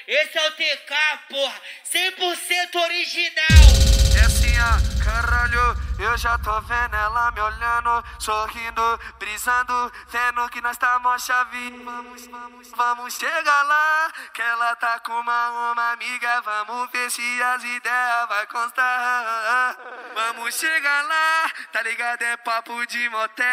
Esse é o TK, porra, 100% original. É assim, ó, caralho, eu já tô vendo ela me olhando, sorrindo, brisando, vendo que nós tá mó chave. Vamos chegar lá, que ela tá com uma amiga, vamos ver se as ideias vai constar. Vamos chegar lá, tá ligado, é papo de motel.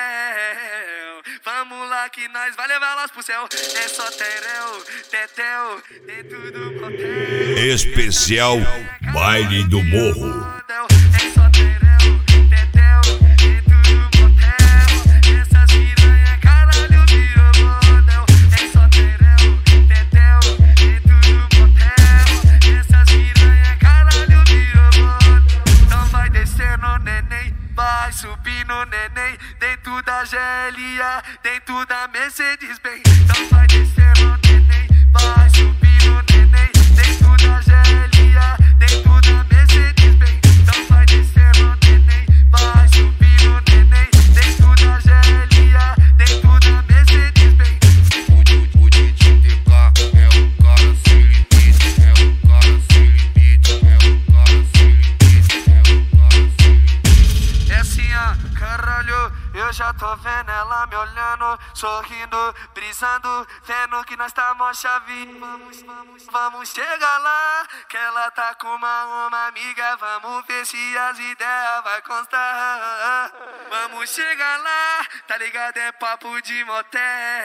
Vamos lá que nós vai levar elas pro céu. É só tereu, tetel, dentro do motel. Especial Baile do Morro. É só tereu, tetel, dentro do motel. Essas piranha, caralho, virou model. É só tereu, tetel, dentro do motel. Essas piranha, caralho, virou model. Então vai descendo, neném, vai subindo, neném, dentro da GLA, dentro da Mercedes-Benz. Então vai descendo, neném, vai subindo, neném, dentro da GLA, dentro da Mercedes-Benz. Então vai descendo, neném, vai subindo, neném, dentro da GLA, dentro da Mercedes-Benz. O DJ TK é o cara sem limite, é o cara sem limite, é o cara sem limite, é o cara sem limite. É assim, ó, caralho, eu já tô vendo ela me olhando, sorrindo, brisando, vendo que nós tá mó chave. Vamos chegar lá, que ela tá com uma amiga, vamos ver se as ideias vai constar. Vamos chegar lá, tá ligado, é papo de motel.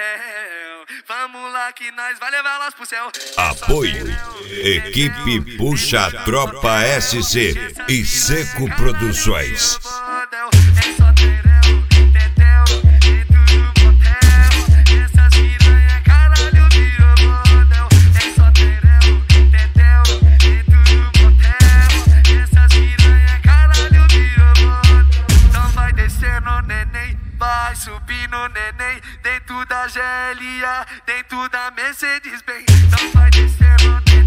Vamos lá que nós vai levar elas pro céu. Apoio Equipe Puxa Tropa SC e Seco Produções. É só tereu, tetel, dentro do motel. Essas piranha, caralho, virou model. É só tereu, tetel, dentro do motel. Essas piranha, caralho, virou model. Então vai descendo, neném, vai subindo, neném, dentro da GLA, dentro da Mercedes-Benz. Então vai descendo, neném.